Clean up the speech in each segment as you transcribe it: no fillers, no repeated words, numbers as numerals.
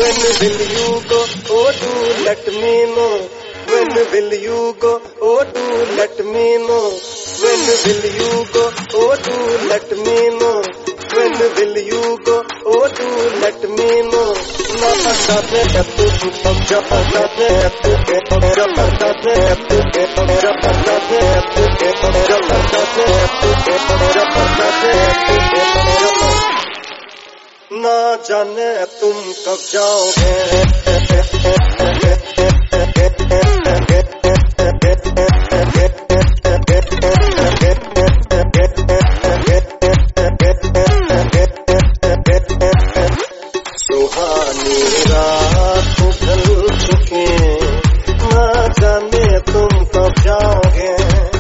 When will you go? Oh, do let me know. When will you go? Oh, do let me know. When will you go? Oh, do let me know. When will you go? Oh, do let me know. Na jaane tu kab jaane tu ke jaane tu ke ना जाने तुम कब जाओगे सुहानी रात ढल चुकी ना जाने तुम कब जाओगे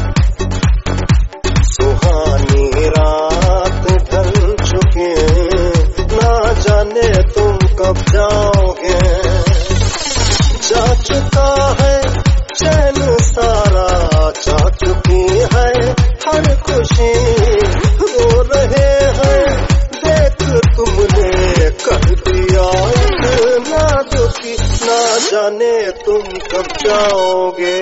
सुहानी रात ढल चुकी ना जाने तुम कब जाओगे जा चुका है चैन सारा जा चुकी है हर खुशी रो रहे हैं देख तुमने कर दिया इतना दुखी ना जाने तुम कब जाओगे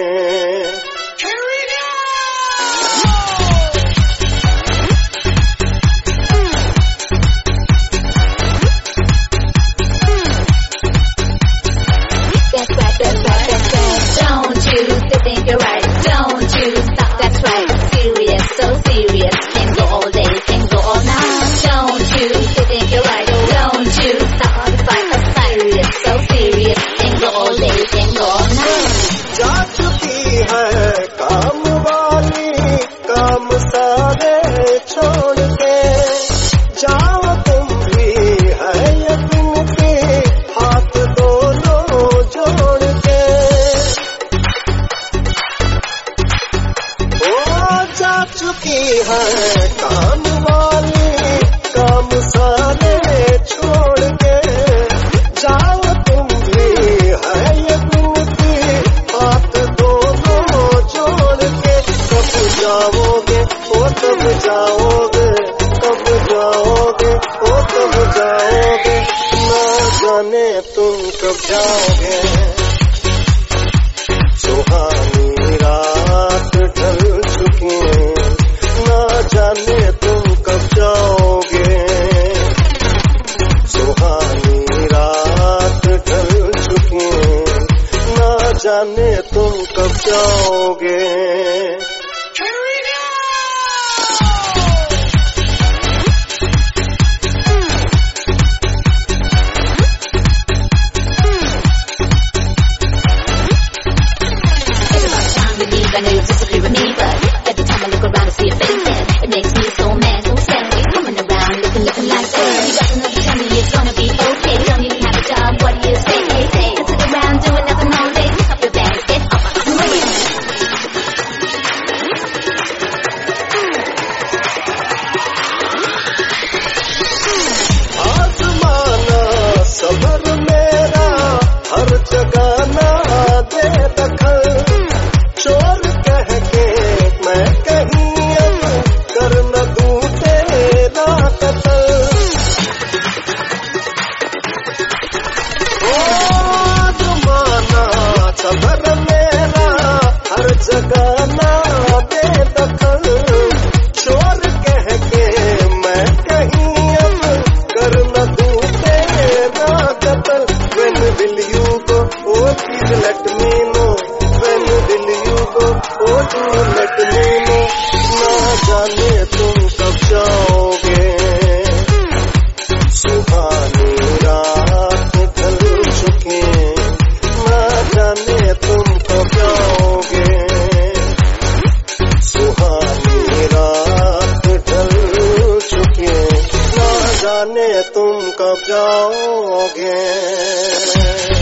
जा चुकी है काम वाली काम सारे छोड़ के जाओ तुम भी है यकीन के हाथ दोनों जोड़ के ओ जा चुकी है काम वाली काम सारे छोड़ के जाओ तुम भी है यकीन के हाथ दोनों जोड़ के कब जाओगे ओ तब जाओगे कब जाओगे ओ तब जाओगे ना जाने तुम कब जाओगे सुहानी रात ढल चुकी ना जाने तुम कब जाओगे सुहानी रात ढल चुकी ना जाने तुम कब जाओगे I know you disagree with me, but every time I look around I see your face and it makes me so mad, so sad. Coming around looking like that. You got another tell me it's gonna be okay. Don't even have a job, what do you say? Hey, say, sit around doing nothing all day. Pick up your bags, get off my way. आज़माना सबर मेरा हर जगह ना दे दखल चोर कह के मैं कहीं अब कर न दूं तेरा कत्ल ओ आज़माना सबर मेरा हर जगह ना दे दखल चोर कह के मैं कहीं अब कर न दूं तेरा कत्ल When will you go? Oh, please let me know. When will you go? Oh, do let me know. ना जाने तुम कब जाओगे सुहानी रात ढल चुकी ना जाने तुम कब जाओगे सुहानी रात ढल चुकी ना जाने तुम कब जाओगे